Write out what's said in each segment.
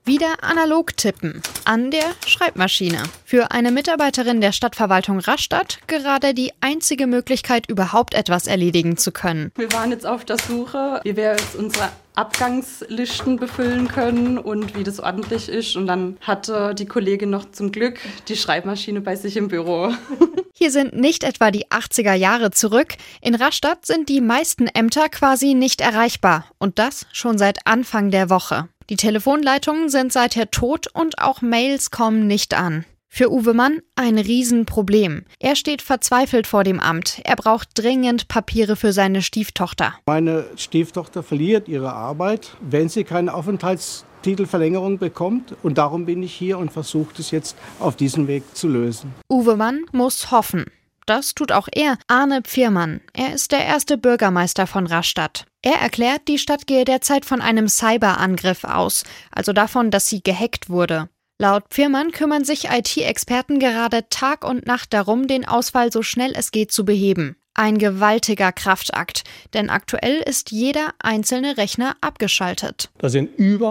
Wieder analog tippen, an der Schreibmaschine. Für eine Mitarbeiterin der Stadtverwaltung Rastatt gerade die einzige Möglichkeit, überhaupt etwas erledigen zu können. Wir waren jetzt auf der Suche, wie wir jetzt unsere Abgangslisten befüllen können und wie das ordentlich ist. Und dann hatte die Kollegin noch zum Glück die Schreibmaschine bei sich im Büro. Hier sind nicht etwa die 80er Jahre zurück. In Rastatt sind die meisten Ämter quasi nicht erreichbar. Und das schon seit Anfang der Woche. Die Telefonleitungen sind seither tot und auch Mails kommen nicht an. Für Uwe Mann ein Riesenproblem. Er steht verzweifelt vor dem Amt. Er braucht dringend Papiere für seine Stieftochter. Meine Stieftochter verliert ihre Arbeit, wenn sie keine Aufenthaltstitelverlängerung bekommt. Und darum bin ich hier und versuche es jetzt auf diesem Weg zu lösen. Uwe Mann muss hoffen. Das tut auch er, Arne Pfirmann. Er ist der erste Bürgermeister von Rastatt. Er erklärt, die Stadt gehe derzeit von einem Cyberangriff aus, also davon, dass sie gehackt wurde. Laut Pfirmann kümmern sich IT-Experten gerade Tag und Nacht darum, den Ausfall so schnell es geht zu beheben. Ein gewaltiger Kraftakt, denn aktuell ist jeder einzelne Rechner abgeschaltet. Da sind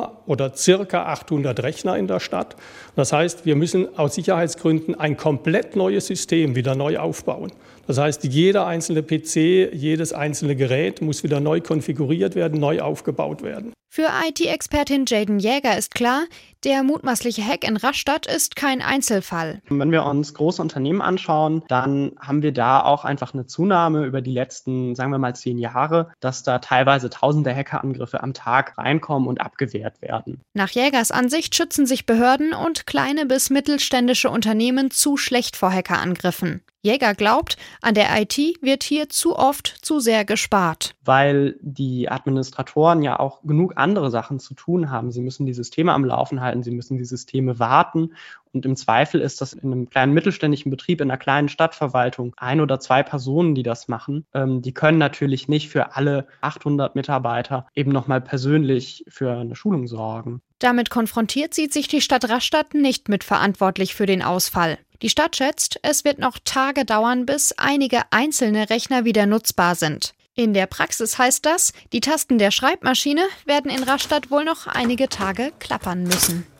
circa 800 Rechner in der Stadt. Das heißt, wir müssen aus Sicherheitsgründen ein komplett neues System wieder neu aufbauen. Das heißt, jeder einzelne PC, jedes einzelne Gerät muss wieder neu konfiguriert werden, neu aufgebaut werden. Für IT-Expertin Jaden Jäger ist klar, der mutmaßliche Hack in Rastatt ist kein Einzelfall. Wenn wir uns große Unternehmen anschauen, dann haben wir da auch einfach eine Zunahme über die letzten, sagen wir mal 10 Jahre, dass da teilweise tausende Hackerangriffe am Tag reinkommen und abgewehrt werden. Nach Jägers Ansicht schützen sich Behörden und kleine bis mittelständische Unternehmen zu schlecht vor Hackerangriffen. Jäger glaubt, an der IT wird hier zu oft zu sehr gespart. Weil die Administratoren ja auch genug andere Sachen zu tun haben. Sie müssen die Systeme am Laufen halten, sie müssen die Systeme warten. Und im Zweifel ist das in einem kleinen mittelständischen Betrieb, in einer kleinen Stadtverwaltung 1 oder 2 Personen, die das machen. Die können natürlich nicht für alle 800 Mitarbeiter eben nochmal persönlich für eine Schulung sorgen. Damit konfrontiert sieht sich die Stadt Rastatt nicht mit verantwortlich für den Ausfall. Die Stadt schätzt, es wird noch Tage dauern, bis einige einzelne Rechner wieder nutzbar sind. In der Praxis heißt das, die Tasten der Schreibmaschine werden in Rastatt wohl noch einige Tage klappern müssen.